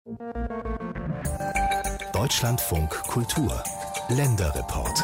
Deutschlandfunk Kultur Länderreport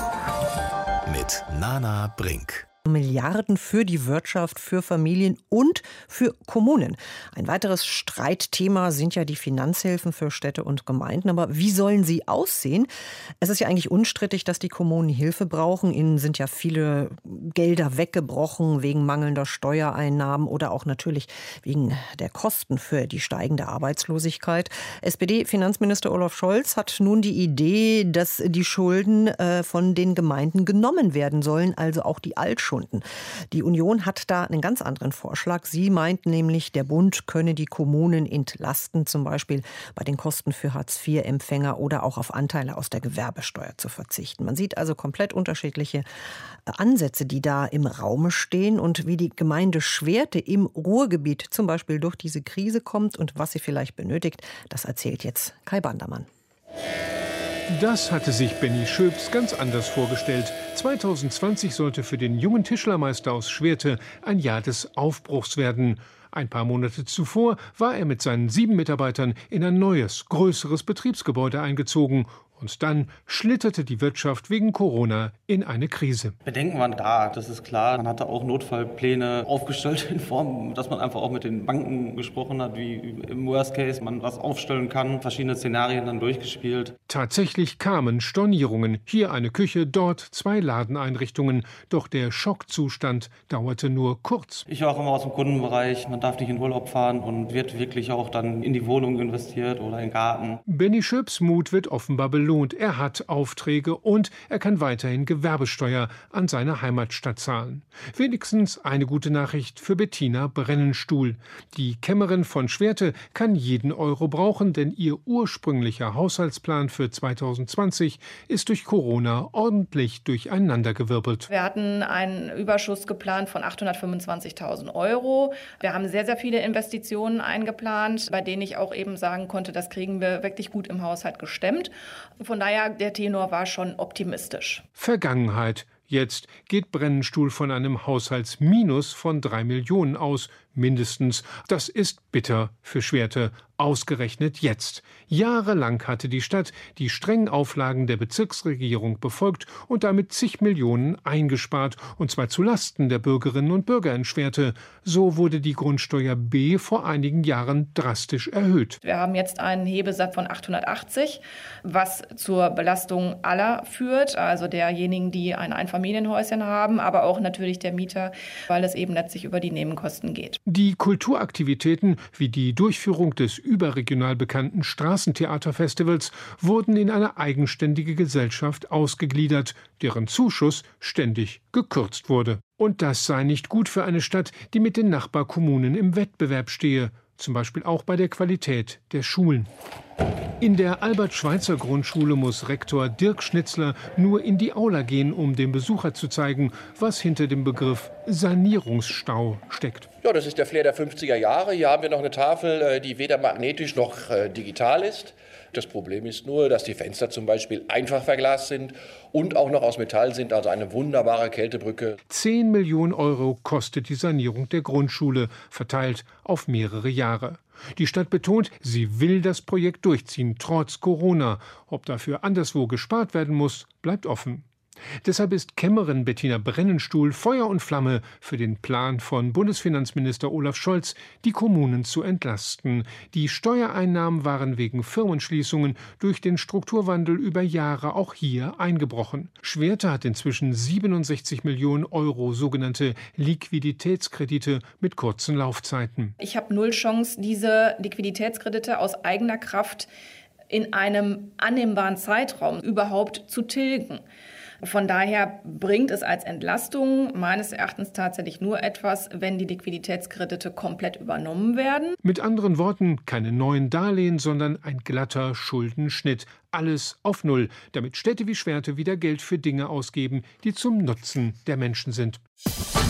mit Nana Brink. Milliarden für die Wirtschaft, für Familien und für Kommunen. Ein weiteres Streitthema sind ja die Finanzhilfen für Städte und Gemeinden. Aber wie sollen sie aussehen? Es ist ja eigentlich unstrittig, dass die Kommunen Hilfe brauchen. Ihnen sind ja viele Gelder weggebrochen wegen mangelnder Steuereinnahmen oder auch natürlich wegen der Kosten für die steigende Arbeitslosigkeit. SPD-Finanzminister Olaf Scholz hat nun die Idee, dass die Schulden von den Gemeinden genommen werden sollen, also auch die Altschulden. Die Union hat da einen ganz anderen Vorschlag. Sie meint nämlich, der Bund könne die Kommunen entlasten, zum Beispiel bei den Kosten für Hartz-IV-Empfänger oder auch auf Anteile aus der Gewerbesteuer zu verzichten. Man sieht also komplett unterschiedliche Ansätze, die da im Raume stehen und wie die Gemeinde Schwerte im Ruhrgebiet zum Beispiel durch diese Krise kommt und was sie vielleicht benötigt. Das erzählt jetzt Kai Bandermann. Das hatte sich Benny Schöps ganz anders vorgestellt. 2020 sollte für den jungen Tischlermeister aus Schwerte ein Jahr des Aufbruchs werden. Ein paar Monate zuvor war er mit seinen 7 Mitarbeitern in ein neues, größeres Betriebsgebäude eingezogen. Und dann schlitterte die Wirtschaft wegen Corona in eine Krise. Bedenken waren da, das ist klar. Man hatte auch Notfallpläne aufgestellt in Form, dass man einfach auch mit den Banken gesprochen hat, wie im Worst Case man was aufstellen kann. Verschiedene Szenarien dann durchgespielt. Tatsächlich kamen Stornierungen. Hier eine Küche, dort 2 Ladeneinrichtungen. Doch der Schockzustand dauerte nur kurz. Ich war auch immer aus dem Kundenbereich. Man darf nicht in Urlaub fahren und wird wirklich auch dann in die Wohnung investiert oder in den Garten. Benny Schöps Mut wird offenbar belohnt. Er hat Aufträge und er kann weiterhin Gewerbesteuer an seine Heimatstadt zahlen. Wenigstens eine gute Nachricht für Bettina Brennenstuhl. Die Kämmerin von Schwerte kann jeden Euro brauchen, denn ihr ursprünglicher Haushaltsplan für 2020 ist durch Corona ordentlich durcheinandergewirbelt. Wir hatten einen Überschuss geplant von 825.000 Euro. Wir haben sehr, sehr viele Investitionen eingeplant, bei denen ich auch eben sagen konnte, das kriegen wir wirklich gut im Haushalt gestemmt. Von daher, der Tenor war schon optimistisch. Vergangenheit. Jetzt geht Brennenstuhl von einem Haushaltsminus von 3 Millionen aus, mindestens. Das ist bitter für Schwerte, ausgerechnet jetzt. Jahrelang hatte die Stadt die strengen Auflagen der Bezirksregierung befolgt und damit zig Millionen eingespart, und zwar zulasten der Bürgerinnen und Bürger in Schwerte. So wurde die Grundsteuer B vor einigen Jahren drastisch erhöht. Wir haben jetzt einen Hebesatz von 880, was zur Belastung aller führt, also derjenigen, die ein Einfamilienhäuschen haben, aber auch natürlich der Mieter, weil es eben letztlich über die Nebenkosten geht. Die Kulturaktivitäten wie die Durchführung des überregional bekannten Straßentheaterfestivals wurden in eine eigenständige Gesellschaft ausgegliedert, deren Zuschuss ständig gekürzt wurde. Und das sei nicht gut für eine Stadt, die mit den Nachbarkommunen im Wettbewerb stehe, zum Beispiel auch bei der Qualität der Schulen. In der Albert-Schweitzer-Grundschule muss Rektor Dirk Schnitzler nur in die Aula gehen, um dem Besucher zu zeigen, was hinter dem Begriff Sanierungsstau steckt. Ja, das ist der Flair der 50er Jahre. Hier haben wir noch eine Tafel, die weder magnetisch noch digital ist. Das Problem ist nur, dass die Fenster zum Beispiel einfach verglast sind und auch noch aus Metall sind, also eine wunderbare Kältebrücke. 10 Millionen Euro kostet die Sanierung der Grundschule, verteilt auf mehrere Jahre. Die Stadt betont, sie will das Projekt durchziehen, trotz Corona. Ob dafür anderswo gespart werden muss, bleibt offen. Deshalb ist Kämmerin Bettina Brennenstuhl Feuer und Flamme für den Plan von Bundesfinanzminister Olaf Scholz, die Kommunen zu entlasten. Die Steuereinnahmen waren wegen Firmenschließungen durch den Strukturwandel über Jahre auch hier eingebrochen. Schwerte hat inzwischen 67 Millionen Euro sogenannte Liquiditätskredite mit kurzen Laufzeiten. Ich habe null Chance, diese Liquiditätskredite aus eigener Kraft in einem annehmbaren Zeitraum überhaupt zu tilgen. Von daher bringt es als Entlastung meines Erachtens tatsächlich nur etwas, wenn die Liquiditätskredite komplett übernommen werden. Mit anderen Worten, keine neuen Darlehen, sondern ein glatter Schuldenschnitt. Alles auf Null, damit Städte wie Schwerte wieder Geld für Dinge ausgeben, die zum Nutzen der Menschen sind.